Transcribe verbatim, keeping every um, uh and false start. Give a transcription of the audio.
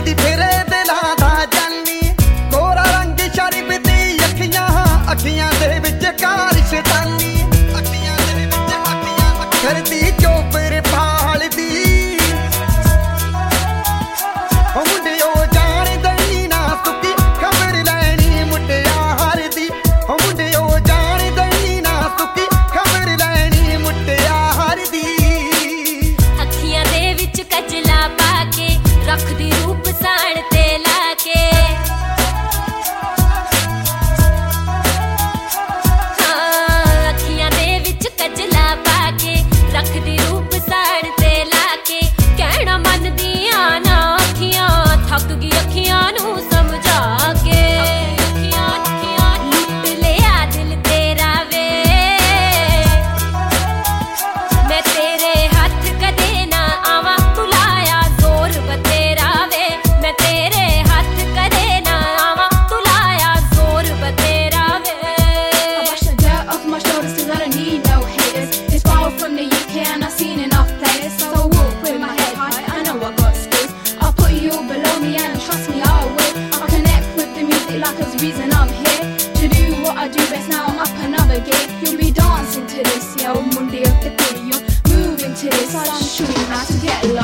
ਦੀ ਫੇਰੇ ਤੇ ਲਾਦਾ ਜਾਨੀ ਗੋਰਾ ਰੰਗ ਸ਼ਰੀਫ ਦੀ ਅੱਖੀਆਂ ਅੱਖੀਆਂ ਦੇ ਵਿੱਚ ਕਾਰ ਸ਼ੈਤਾਨੀ ਅੱਖੀਆਂ ਦੇ ਵਿੱਚ ਅੱਖੀਆਂ ਕਰਦੀ ਚੋਪਰ ਪਾਲਦੀ ਉਹ ਮੁੰਡਿਓ ਜਾਣਦਾ ਹੀ ਨਾ ਸੁੱਕੀ ਖਬਰ ਲੈਣੀ ਮੁਟਿਆਰ ਦੀ ਉਹ ਮੁੰਡਿਓ ਜਾਣਦਾ ਹੀ ਨਾ ਸੁੱਕੀ ਖਬਰ ਲੈਣੀ ਮੁਟਿਆਰ ਦੀ ਅੱਖੀਆਂ ਦੇ ਵਿੱਚ ਕਜਲਾ ਪਾ ਕੇ ਰੱਖਦੀ ਰੂਪ ਸਾੜ ਤੇ ਲਾ ਕੇ ਹਾਂ ਅੱਖੀਆਂ ਦੇ ਵਿੱਚ ਕਜਲਾ ਪਾ ਕੇ ਰੱਖਦੀ ਰੂਪ ਸਾੜ ਤੇ ਲਾ ਕੇ ਕਹਿਣਾ ਮੰਨਦੀਆਂ ਨਾ ਅੱਖੀਆਂ ਥੱਕ ਗਈ ਅੱਖੀਆਂ ਨੂੰ ਸਮਝਾ ਕੇ ਅੱਖੀਆਂ ਅੱਖੀਆਂ ਲੁੱਟ ਲਿਆ ਦਿਲ ਤੇਰਾ ਵੇ ਮੈਂ ਤੇਰੇ ਹੱਥ ਕਦੇ ਨਾ ਆਵਾਂ ਤੁਲਾਇਆ ਜ਼ੋਰ ਬਤੇਰਾ ਵੇ ਮੈਂ ਤੇਰੇ ਹੱਥ ਕਦੇ ਨਾ ਆਵਾਂ ਤੁਲਾਇਆ ਜ਼ੋਰ ਬਤੇਰਾ ਵੇ I brush the dirt off my shoulders cause I don't need no haters. It's far from the U K and I've seen enough players. So I walk with my head high, I know I got skills. I'll put you all below me and trust me I will. I connect with the music like it's the reason I'm here. To do what I do best, now I'm up another gate. You'll be dancing to this, yo, Monday of the day. You're moving to this, I'm showing you how to get low.